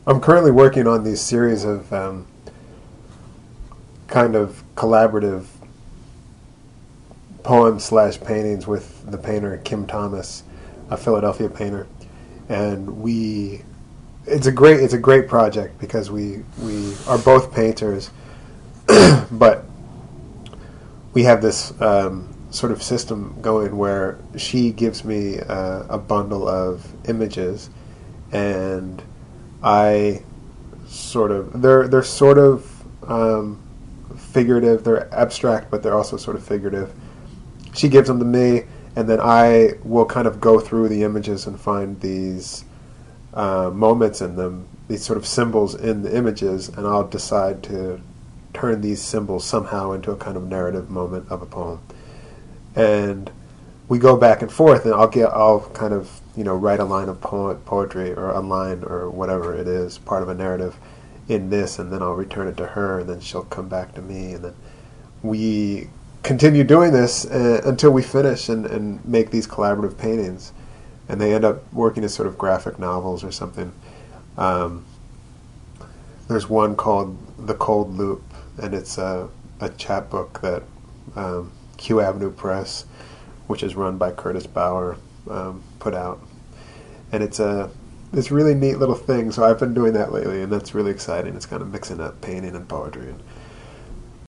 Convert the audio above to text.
I'm currently working on these series of kind of collaborative poems slash paintings with the painter Kim Thomas, a Philadelphia painter, and it's a great project because we are both painters, but we have this sort of system going where she gives me a bundle of images, and I sort of they're sort of figurative. They're abstract, but they're also sort of figurative. She gives them to me, and then I will kind of go through the images and find these moments in them, these sort of symbols in the images, and I'll decide to turn these symbols somehow into a kind of narrative moment of a poem. And we go back and forth, and I'll kind of write a line of poetry or a line or whatever it is, part of a narrative in this, and then I'll return it to her, and then she'll come back to me, and then we continue doing this until we finish and make these collaborative paintings, and they end up working as sort of graphic novels or something. There's one called The Cold Loop, and it's a chapbook that Q Avenue Press, which is run by Curtis Bauer, put out, and it's this really neat little thing. So I've been doing that lately, and that's really exciting. It's kind of mixing up painting and poetry, and